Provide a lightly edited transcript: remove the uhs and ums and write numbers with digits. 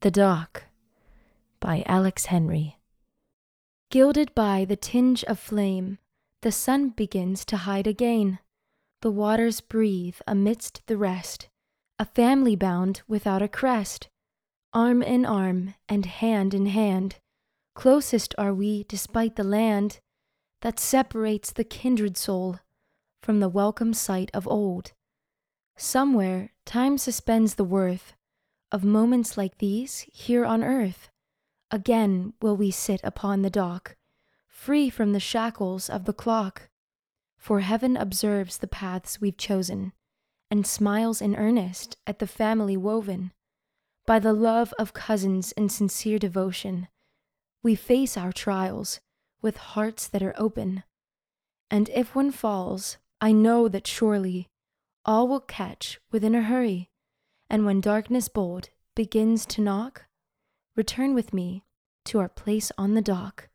The Dock by Alex Henry. Gilded by the tinge of flame, the sun begins to hide again. The waters breathe amidst the rest, a family bound without a crest. Arm in arm and hand in hand, closest are we despite the land that separates the kindred soul from the welcome sight of old. Somewhere time suspends the worth of moments like these here on earth. Again will we sit upon the dock, free from the shackles of the clock. For heaven observes the paths we've chosen, and smiles in earnest at the family woven. By the love of cousins and sincere devotion, we face our trials with hearts that are open. And if one falls, I know that surely all will catch within a hurry. And when darkness bold begins to knock, return with me to our place on the dock.